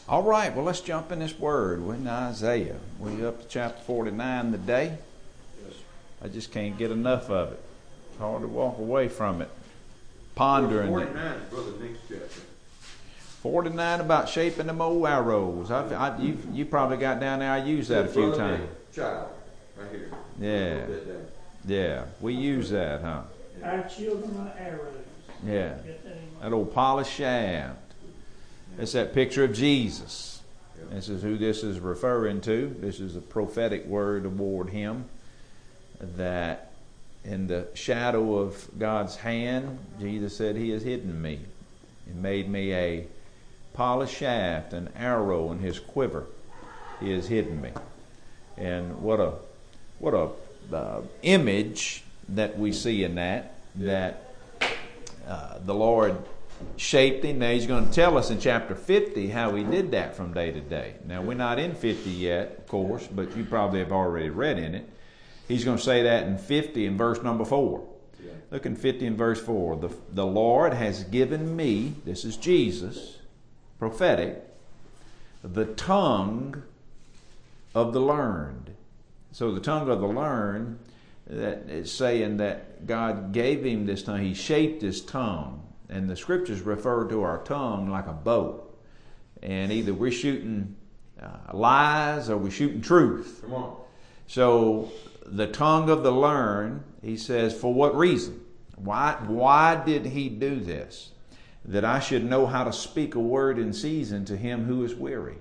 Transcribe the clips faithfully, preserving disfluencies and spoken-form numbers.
All right, well, let's jump in this word. We're in Isaiah. We're up to chapter forty-nine today. Yes. I just can't get enough of it. It's hard to walk away from it. Pondering. forty-nine is Brother Nick's chapter. forty-nine about shaping them old arrows. I, I, you, you probably got down there. I used that a few Brother times. Nick, child, right here. Yeah. A little bit down. Yeah, we use that, huh? Our children are arrows. Yeah. Get that in mind. That old polished shaft. It's that picture of Jesus. Yeah. This is who this is referring to. This is a prophetic word toward him, that in the shadow of God's hand, Jesus said, He has hidden me. He made me a polished shaft, an arrow in His quiver. He has hidden me. And what a what a uh, image that we see in that, that uh, the Lord shaped him. Now He's going to tell us in chapter fifty how He did that from day to day. Now we're not in fifty yet, of course, but you probably have already read in it. He's going to say that in fifty in verse number four. Yeah. Look in fifty in verse four. The, the Lord has given me, this is Jesus, prophetic, the tongue of the learned. So the tongue of the learned, that is saying that God gave him this tongue. He shaped his tongue. And the scriptures refer to our tongue like a bow. And either we're shooting uh, lies or we're shooting truth. Come on. So the tongue of the learned, he says, for what reason? Why, why did he do this? That I should know how to speak a word in season to him who is weary.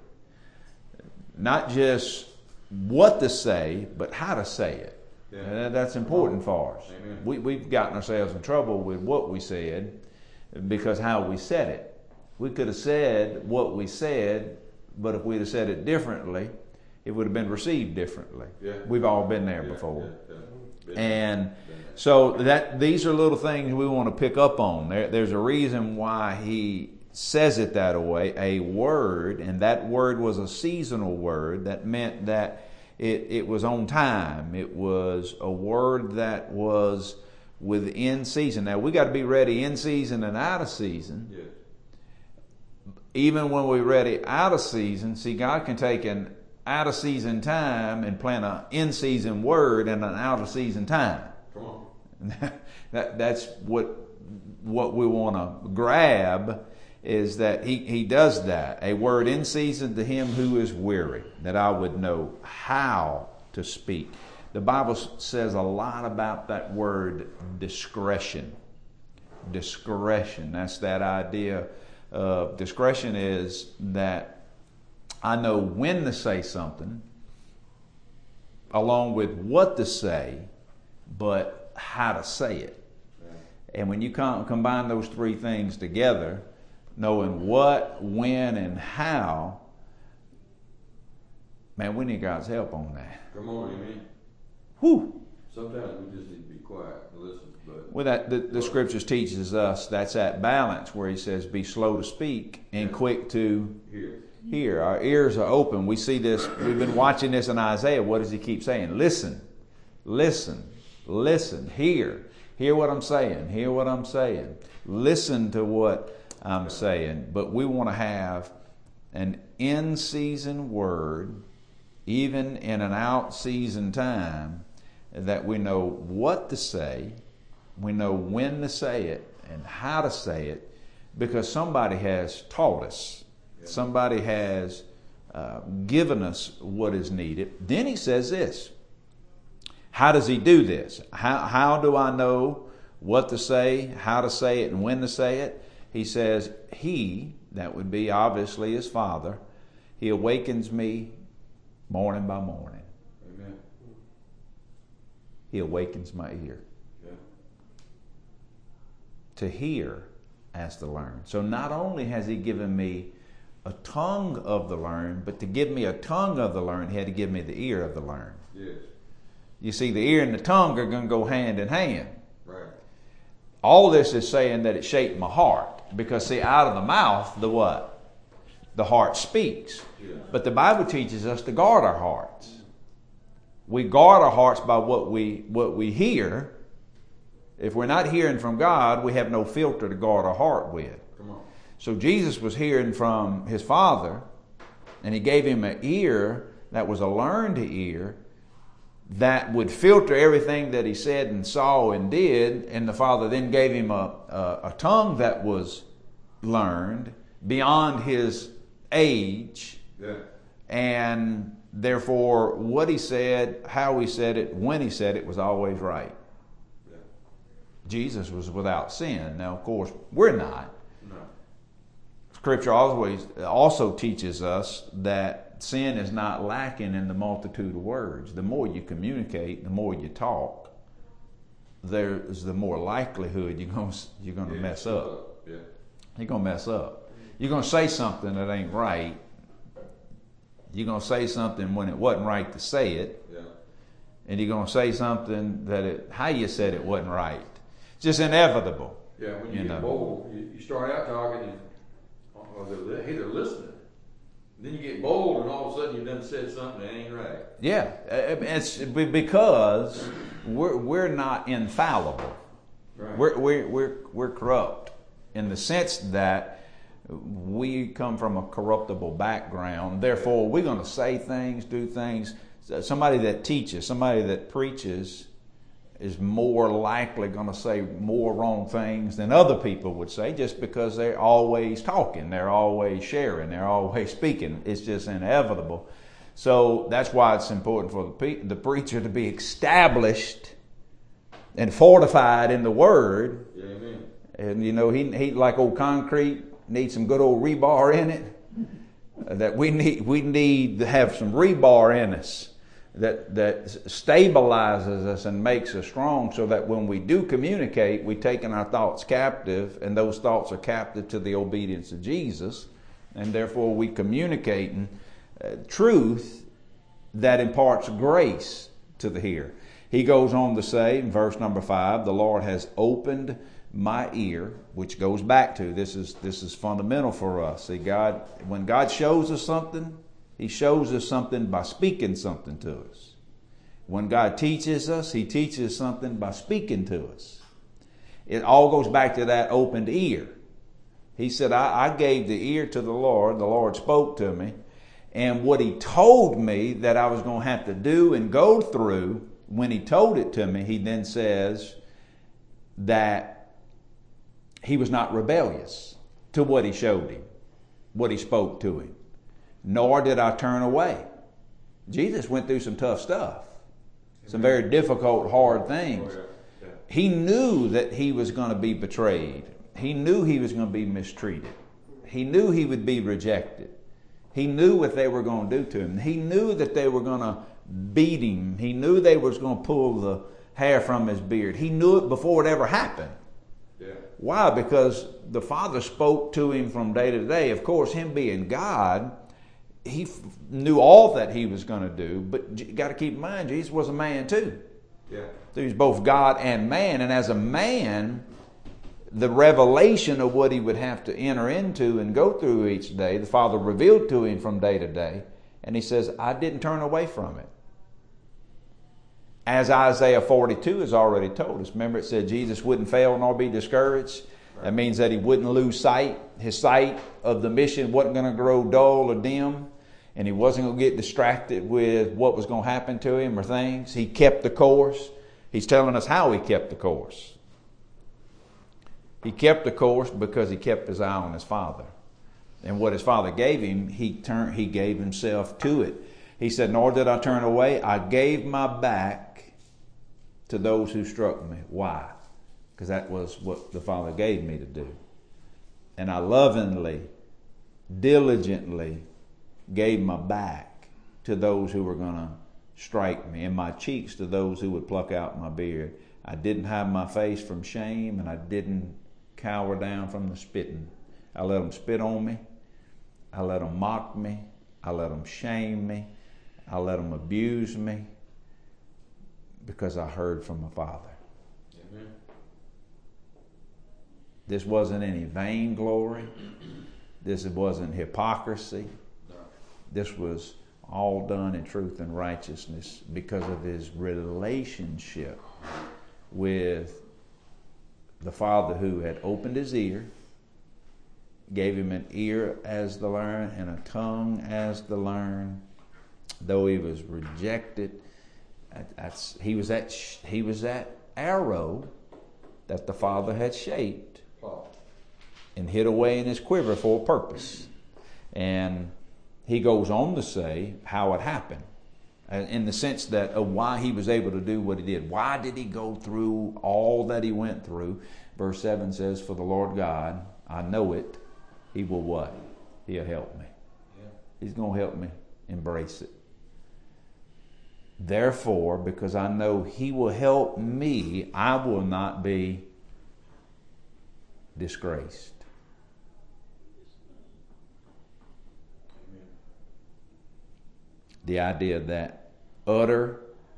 Not just what to say, but how to say it. Yeah. And that's important for us. Amen. We, we've gotten ourselves in trouble with what we said because how we said it. We could have said what we said, but if we'd have said it differently, it would have been received differently. Yeah. We've all been there Yeah, before. yeah, yeah. And so that these are little things we want to pick up on. There, there's a reason why he says it that way, a word, and that word was a seasonal word. That meant that it, it was on time. It was a word that was within season. Now, we got to be ready in season and out of season. Yes. Even when we're ready out of season, see, God can take an out of season time and plant an in season word in an out of season time. Come on. that, that's what what we want to grab, is that he, he does that. A word in season to him who is weary, that I would know how to speak. The Bible says a lot about that word discretion. Discretion. That's that idea of discretion, is that I know when to say something along with what to say, but how to say it. Right. And when you com- combine those three things together, knowing what, when, and how, man, we need God's help on that. Come on, amen. Whew. Sometimes we just need to be quiet and listen. But Well, that the, the scriptures teaches us that's that balance where he says, be slow to speak and Yeah. quick to here. hear. Our ears are open. We see this. We've been watching this in Isaiah. What does he keep saying? Listen, listen, listen. Hear. Hear what I'm saying. Hear what I'm saying. Listen to what I'm saying. But we want to have an in-season word, even in an out-season time, that we know what to say, we know when to say it, and how to say it, because somebody has taught us. Somebody has uh, given us what is needed. Then he says this. How does he do this? How, how do I know what to say, how to say it, and when to say it? He says, he, that would be obviously his Father, he awakens me morning by morning. Amen. He awakens my ear. Yeah. To hear as to learn. So not only has he given me a tongue of the learned, but to give me a tongue of the learned, he had to give me the ear of the learned. Yes. You see, the ear and the tongue are going to go hand in hand. Right. All this is saying that it shaped my heart. Because see, out of the mouth, the what? The heart speaks. Yeah. But the Bible teaches us to guard our hearts. We guard our hearts by what we what we hear. If we're not hearing from God, we have no filter to guard our heart with. Come on. So Jesus was hearing from his Father, And he gave him an ear that was a learned ear that would filter everything that he said and saw and did. And the Father then gave him a, a, a tongue that was learned beyond his age. Yeah. And therefore, what he said, how he said it, when he said it was always right. Yeah. Jesus was without sin. Now, of course, we're not. No. Scripture always also teaches us that sin is not lacking in the multitude of words. The more you communicate, the more you talk, there's the more likelihood you're going to, you're going to Yeah, mess up. Yeah. You're going to mess up. You're going to say something that ain't right. You're going to say something when it wasn't right to say it. Yeah. And you're going to say something that it, how you said it wasn't right. It's just inevitable. Yeah, when you, You get know. bold, you, you start out talking and or they're, hey, they're listening. Then you get bold and all of a sudden you done said something that ain't right. Yeah, it's because we're, we're not infallible. Right. We're, we're, we're, we're corrupt in the sense that we come from a corruptible background. Therefore, we're going to say things, do things. Somebody that teaches, somebody that preaches is more likely going to say more wrong things than other people would say just because they're always talking, they're always sharing, they're always speaking. It's just inevitable. So that's why it's important for the, pe- the preacher to be established and fortified in the Word. Yeah, amen. And you know, he, he like old concrete, needs some good old rebar in it. Uh, that we need we need to have some rebar in us that that stabilizes us and makes us strong, so that when we do communicate, we're taking our thoughts captive, and those thoughts are captive to the obedience of Jesus, and therefore we communicating uh, truth that imparts grace to the hearer. He goes on to say in verse number five, the Lord has opened my ear, which goes back to this is this is fundamental for us. See, God, when God shows us something, He shows us something by speaking something to us. When God teaches us, He teaches something by speaking to us. It all goes back to that opened ear. He said, I, I gave the ear to the Lord. The Lord spoke to me. And what He told me that I was going to have to do and go through, when He told it to me, He then says that He was not rebellious to what He showed him, what He spoke to him. Nor did I turn away. Jesus went through some tough stuff, some very difficult, hard things. Oh, yeah. Yeah. He knew that He was going to be betrayed. He knew He was going to be mistreated. He knew He would be rejected. He knew what they were going to do to Him. He knew that they were going to beat Him. He knew they was going to pull the hair from His beard. He knew it before it ever happened. Yeah. Why? Because the Father spoke to Him from day to day. Of course, Him being God, He f- knew all that He was going to do. But you got to keep in mind, Jesus was a man too. Yeah. So He was both God and man. And as a man, the revelation of what He would have to enter into and go through each day, the Father revealed to Him from day to day. And He says, I didn't turn away from it. As Isaiah forty-two has already told us. Remember, it said Jesus wouldn't fail nor be discouraged. That means that He wouldn't lose sight. His sight of the mission wasn't going to grow dull or dim. And He wasn't going to get distracted with what was going to happen to Him or things. He kept the course. He's telling us how He kept the course. He kept the course because He kept His eye on His Father. And what His Father gave Him, He turned, He gave Himself to it. He said, nor did I turn away. I gave my back to those who struck me. Why? Because that was what the Father gave me to do. And I lovingly, diligently gave my back to those who were going to strike me, and my cheeks to those who would pluck out my beard. I didn't hide my face from shame, and I didn't cower down from the spitting. I let them spit on me. I let them mock me. I let them shame me. I let them abuse me, because I heard from my Father. Amen. This wasn't any vainglory. This wasn't hypocrisy. No. This was all done in truth and righteousness because of His relationship with the Father, who had opened His ear gave him an ear as to learn and a tongue as to learn. Though he was rejected, that's, he was that he was that arrow that the Father had shaped and hid away in his quiver for a purpose. And he goes on to say how it happened, in the sense that of why he was able to do what he did. Why did he go through all that he went through? Verse seven says, "For the Lord God, I know it, He will" what? He'll help me. Yeah. He's going to help me embrace it. Therefore, because I know He will help me, I will not be disgraced. Amen. The idea that utter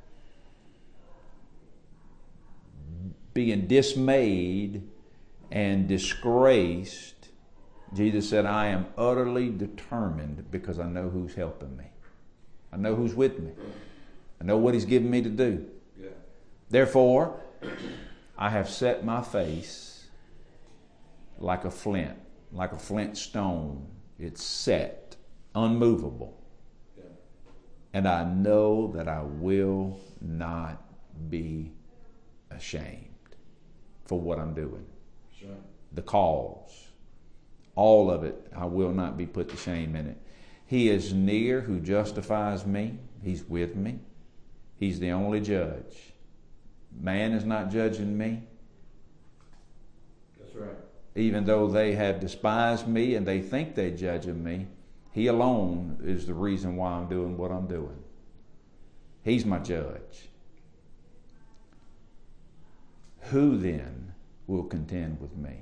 being dismayed and disgraced, Jesus said, I am utterly determined because I know who's helping me. I know who's with me. I know what He's given me to do. Yeah. Therefore, I have set my face like a flint, like a flint stone. It's set, unmovable. Yeah. And I know that I will not be ashamed for what I'm doing. Sure. The cause, all of it, I will not be put to shame in it. He is near who justifies me. He's with me. He's the only judge. Man is not judging me. That's right. Even though they have despised me and they think they're judging me, He alone is the reason why I'm doing what I'm doing. He's my judge. Who then will contend with me?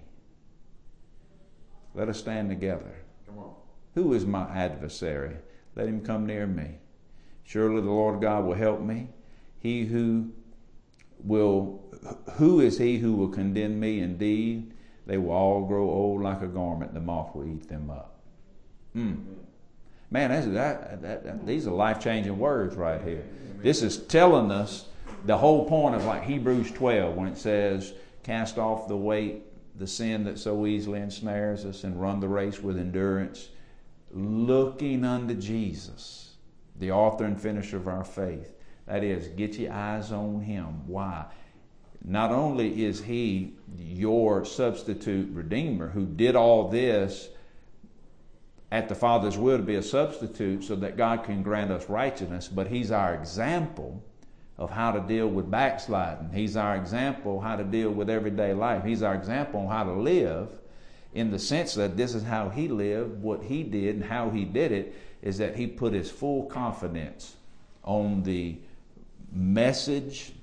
Let us stand together. Come on. Who is my adversary? Let him come near me. Surely the Lord God will help me. He who will, who is he who will condemn me? Indeed, they will all grow old like a garment. The moth will eat them up. Mm. Man, that's, that, that, that, these are life-changing words right here. This is telling us the whole point of like Hebrews twelve when it says, cast off the weight, the sin that so easily ensnares us, and run the race with endurance, looking unto Jesus, the author and finisher of our faith. That is, get your eyes on Him. Why? Not only is He your substitute redeemer who did all this at the Father's will to be a substitute so that God can grant us righteousness, but He's our example of how to deal with backsliding. He's our example how to deal with everyday life. He's our example on how to live, in the sense that this is how He lived. What He did and how He did it is that He put His full confidence on the message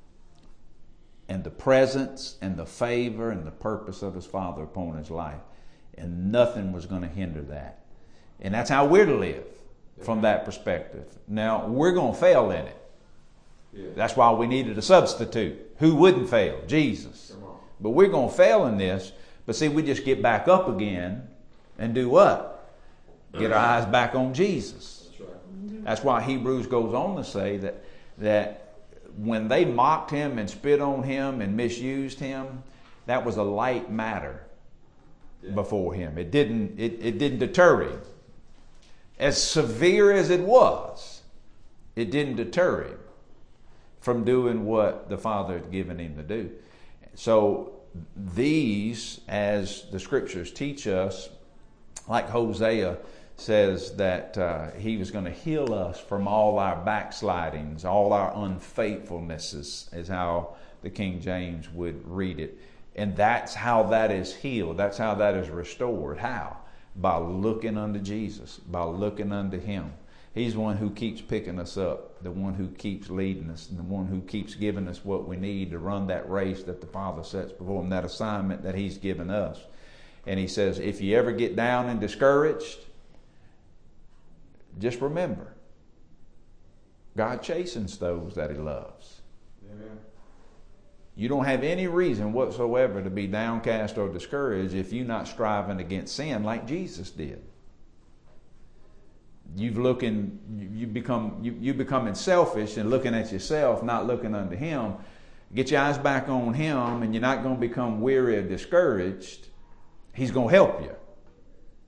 and the presence and the favor and the purpose of His Father upon His life. And nothing was going to hinder that. And that's how we're to live from that perspective. Now, we're going to fail in it. Yeah. That's why we needed a substitute. Who wouldn't fail? Jesus. But we're going to fail in this. But see, we just get back up again and do what? Get our eyes back on Jesus. That's right. That's why Hebrews goes on to say that, that when they mocked Him and spit on Him and misused Him, that was a light matter yeah. before Him. It didn't, it, it didn't deter Him. As severe as it was, it didn't deter Him from doing what the Father had given Him to do. So these, as the Scriptures teach us, like Hosea says that uh, He was going to heal us from all our backslidings, all our unfaithfulnesses, is how the King James would read it. And that's how that is healed. That's how that is restored. How? By looking unto Jesus, by looking unto Him. He's the one who keeps picking us up, the one who keeps leading us, and the one who keeps giving us what we need to run that race that the Father sets before Him, that assignment that He's given us. And He says, if you ever get down and discouraged, just remember, God chastens those that He loves. Amen. You don't have any reason whatsoever to be downcast or discouraged if you're not striving against sin like Jesus did. You've looking, you become, you, you becoming selfish and looking at yourself, not looking unto Him. Get your eyes back on Him, and you're not going to become weary or discouraged. He's going to help you.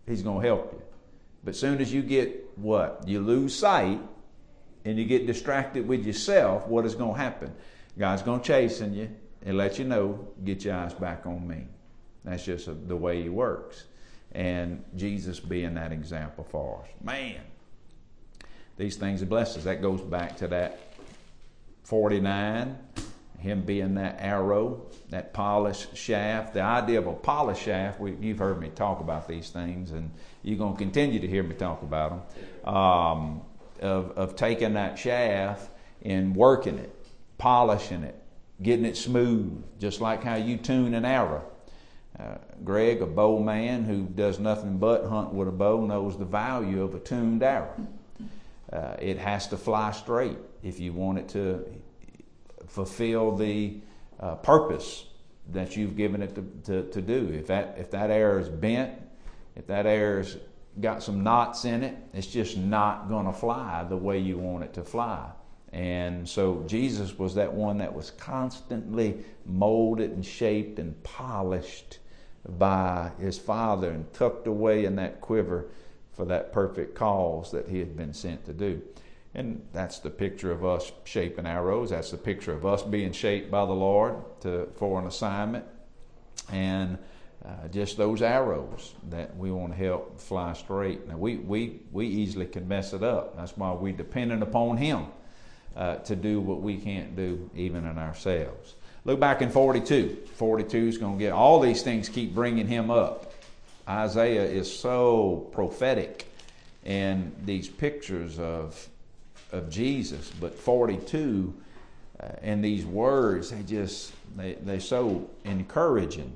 He's going to help you. But soon as you get what? You lose sight and you get distracted with yourself, what is going to happen? God's going to chasten you and let you know, get your eyes back on me. That's just a, the way He works. And Jesus being that example for us. Man, these things are blessings. That goes back to that forty-nine, Him being that arrow, that polished shaft. The idea of a polished shaft, we, you've heard me talk about these things, and you're going to continue to hear me talk about them, um, of, of taking that shaft and working it, polishing it, getting it smooth, just like how you tune an arrow. Uh, Greg, a bow man who does nothing but hunt with a bow, knows the value of a tuned arrow. Uh, it has to fly straight if you want it to fulfill the uh, purpose that you've given it to, to, to do. If that if that arrow is bent, if that arrow's got some knots in it, it's just not going to fly the way you want it to fly. And so Jesus was that one that was constantly molded and shaped and polished by His Father and tucked away in that quiver for that perfect cause that He had been sent to do. And that's the picture of us shaping arrows. That's the picture of us being shaped by the Lord to, for an assignment. And uh, just those arrows that we want to help fly straight. Now, we, we, we easily can mess it up. That's why we're dependent upon Him uh, to do what we can't do even in ourselves. Look back in forty-two. forty-two is going to get, all these things keep bringing Him up. Isaiah is so prophetic in these pictures of of Jesus, but forty-two uh, and these words, they just they they're so encouraging.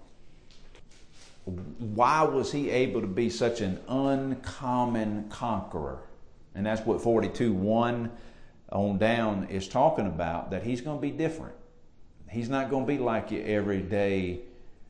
Why was He able to be such an uncommon conqueror? And that's what forty-two one on down is talking about, that He's going to be different. He's not going to be like your everyday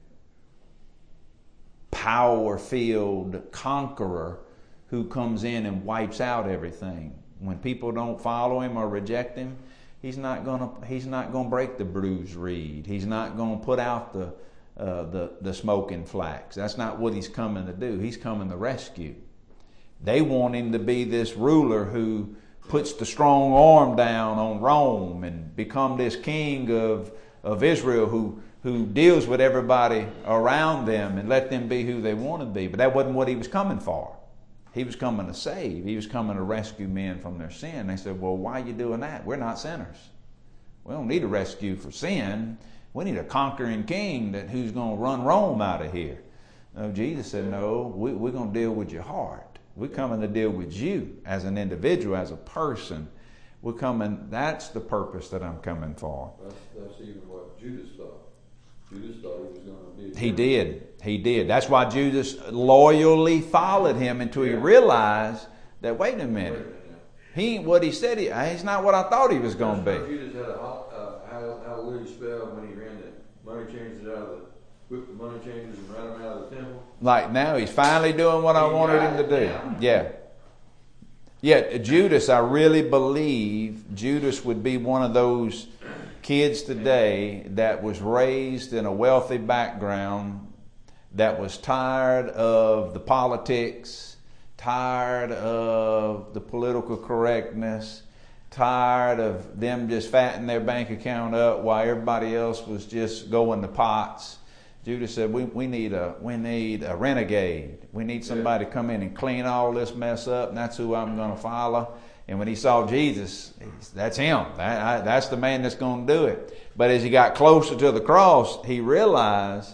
power-filled conqueror who comes in and wipes out everything. When people don't follow Him or reject Him, He's not gonna He's not gonna break the bruised reed. He's not gonna put out the uh, the the smoking flax. That's not what He's coming to do. He's coming to rescue. They want Him to be this ruler who puts the strong arm down on Rome and become this king of of Israel who who deals with everybody around them and let them be who they want to be. But that wasn't what He was coming for. He was coming to save. He was coming to rescue men from their sin. They said, well, why are you doing that? We're not sinners. We don't need a rescue for sin. We need a conquering king that who's going to run Rome out of here. No, Jesus said, no, we, we're going to deal with your heart. We're coming to deal with you as an individual, as a person. We're coming, that's the purpose that I'm coming for. That's, that's even what Judas thought. Judas thought he was going to be. He did. He did. That's why Judas loyally followed Him until he realized that, wait a minute, wait a minute. He ain't what he said. He, he's not what I thought he was going to be. Judas had a uh, how, how would he spell when he ran the money changers out of the, whipped the money changers and ran them out of the temple? Like now he's finally doing what I wanted him to do. Yeah. Yet Judas, I really believe Judas would be one of those kids today that was raised in a wealthy background, that was tired of the politics, tired of the political correctness, tired of them just fattening their bank account up while everybody else was just going to pots. Judas said, we, we need a we need a renegade. We need somebody to come in and clean all this mess up, and that's who I'm going to follow. And when he saw Jesus, that's him. That, I, that's the man that's going to do it. But as he got closer to the cross, he realized,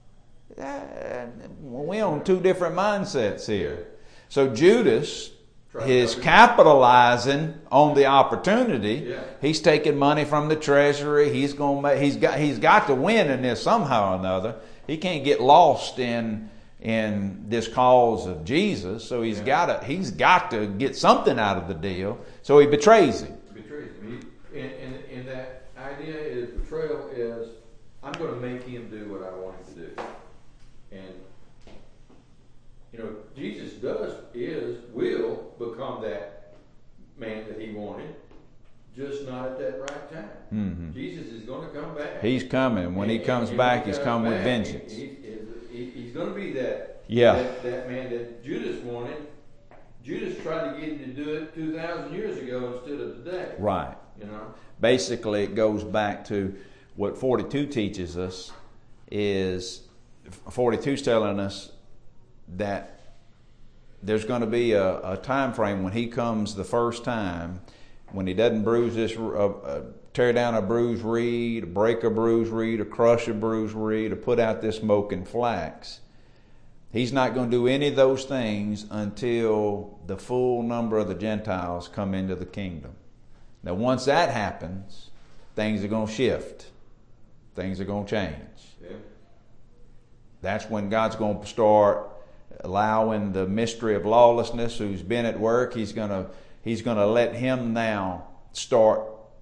eh, we're on two different mindsets here. So Judas is capitalizing on the opportunity. Yeah. He's taking money from the treasury. He's going to make, he's got he's got to win in this somehow or another. He can't get lost in in this cause of Jesus. So he's yeah. got to he's got to get something out of the deal. So he betrays him. Betrays him. He, and, and and that idea is betrayal is I'm going to make him do what I want him to do. And you know, Jesus does, is, will become that man that he wanted, just not at that right time. Mm-hmm. Jesus is going to come back. He's coming. When and, he comes back, he he's coming with vengeance. He, he, he's going to be that Yeah. That, that man that Judas wanted, Judas tried to get him to do it two thousand years ago instead of today. Right. You know? Basically, it goes back to what forty-two teaches us. Is forty-two is telling us that there's going to be a, a time frame when he comes the first time, when he doesn't bruise this, uh, uh, tear down a bruised reed, break a bruised reed, or crush a bruised reed, or put out this smoking flax. He's not going to do any of those things until the full number of the Gentiles come into the kingdom. Now, once that happens, things are going to shift. Things are going to change. Yeah. That's when God's going to start allowing the mystery of lawlessness who's been at work. He's going to He's going to let him now start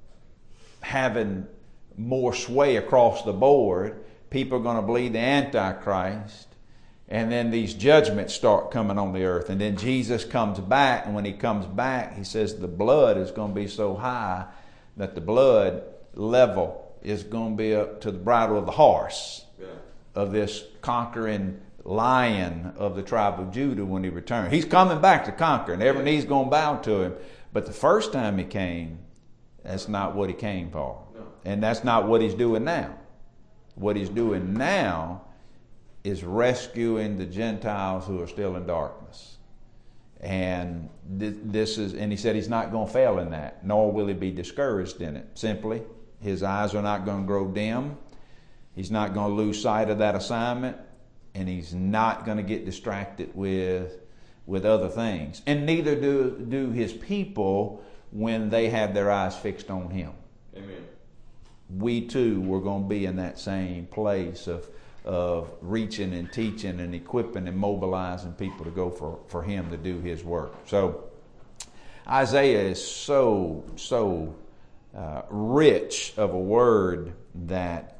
having more sway across the board. People are going to believe the Antichrist. And then these judgments start coming on the earth. And then Jesus comes back. And when he comes back, he says the blood is going to be so high that the blood level is going to be up to the bridle of the horse. Yeah. Of this conquering lion of the tribe of Judah when he returned. He's coming back to conquer, and every knee's going to bow to him. But the first time he came, that's not what he came for. No. And that's not what he's doing now. What he's doing now is rescuing the Gentiles who are still in darkness. And th- this is, and he said he's not going to fail in that, nor will he be discouraged in it. Simply, his eyes are not going to grow dim. He's not going to lose sight of that assignment, and he's not going to get distracted with with other things. And neither do do his people when they have their eyes fixed on him. Amen. We too were going to be in that same place of of reaching and teaching and equipping and mobilizing people to go for, for him to do his work. So Isaiah is so, so uh, rich of a word that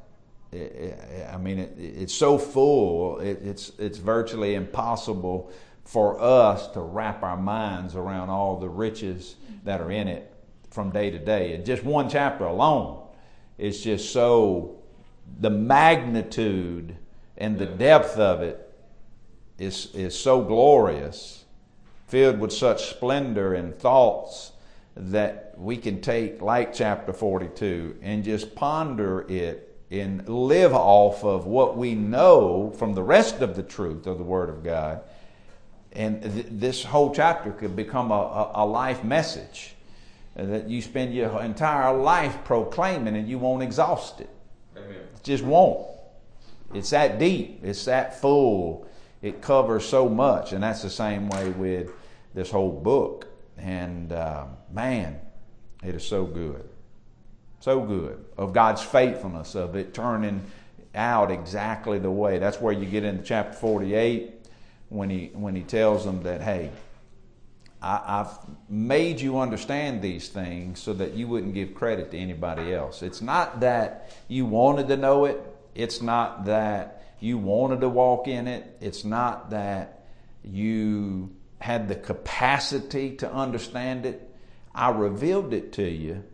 I mean, it, it's so full, it, it's it's virtually impossible for us to wrap our minds around all the riches that are in it from day to day. And just one chapter alone is just so, the magnitude and the depth of it is is so glorious, filled with such splendor and thoughts that we can take, like chapter forty-two, and just ponder it and live off of what we know from the rest of the truth of the Word of God. And th- this whole chapter could become a, a, a life message that you spend your entire life proclaiming, and you won't exhaust it. Amen. It just won't. It's that deep. It's that full. It covers so much. And that's the same way with this whole book. And uh, man, it is so good. So good. Of God's faithfulness, of it turning out exactly the way. That's where you get into chapter forty-eight when he when he tells them that, hey, I, I've made you understand these things so that you wouldn't give credit to anybody else. It's not that you wanted to know it. It's not that you wanted to walk in it. It's not that you had the capacity to understand it. I revealed it to you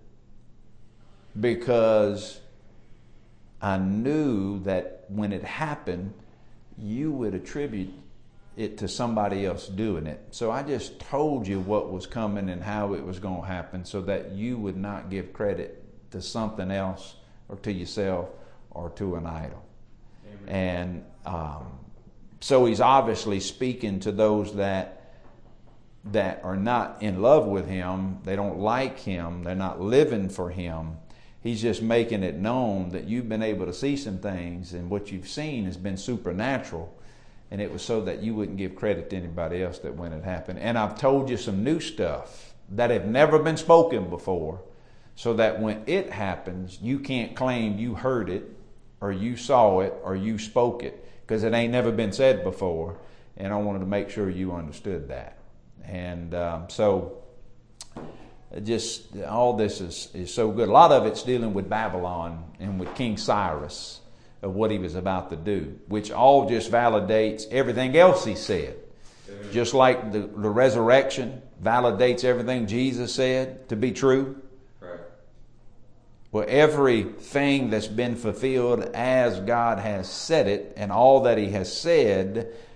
because I knew that when it happened, you would attribute it to somebody else doing it. So I just told you what was coming and how it was going to happen so that you would not give credit to something else or to yourself or to an idol. Amen. And um, so he's obviously speaking to those that that are not in love with him. They don't like him. They're not living for him. He's just making it known that you've been able to see some things, and what you've seen has been supernatural. And it was so that you wouldn't give credit to anybody else that when it happened. And I've told you some new stuff that have never been spoken before, so that when it happens, you can't claim you heard it or you saw it or you spoke it, because it ain't never been said before. And I wanted to make sure you understood that. And um, so just all this is, is so good. A lot of it's dealing with Babylon and with King Cyrus, of what he was about to do, which all just validates everything else he said. Amen. Just like the, the resurrection validates everything Jesus said to be true. Right. Well, everything that's been fulfilled as God has said it, and all that he has said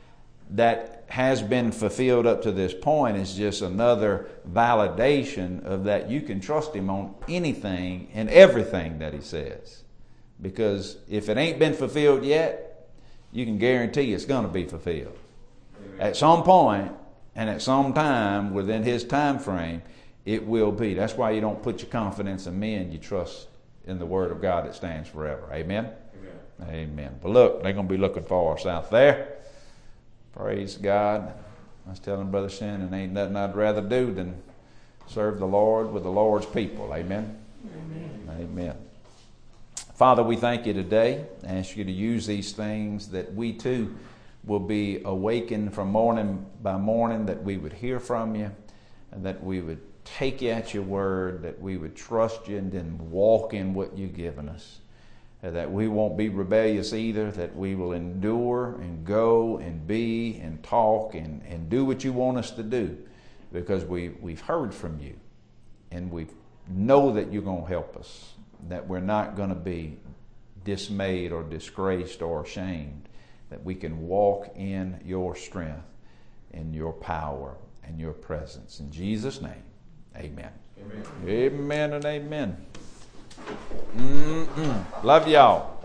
that has been fulfilled up to this point is just another validation of that you can trust Him on anything and everything that He says. Because if it ain't been fulfilled yet, you can guarantee it's going to be fulfilled. Amen. At some point and at some time within His time frame, it will be. That's why you don't put your confidence in men. You trust in the Word of God that stands forever. Amen? Amen. Amen. But look, they're going to be looking for us out there. Praise God. I was telling Brother Shannon, ain't nothing I'd rather do than serve the Lord with the Lord's people. Amen? Amen. Amen. Father, we thank You today. I ask You to use these things that we too will be awakened from morning by morning, that we would hear from You, and that we would take You at Your word, that we would trust You and then walk in what You've given us. That we won't be rebellious either, that we will endure and go and be and talk and, and do what You want us to do, because we, we've heard from You and we know that You're going to help us, that we're not going to be dismayed or disgraced or ashamed, that we can walk in Your strength, in Your power and Your presence. In Jesus' name, amen. Amen, amen and amen. Mm-mm. Love y'all.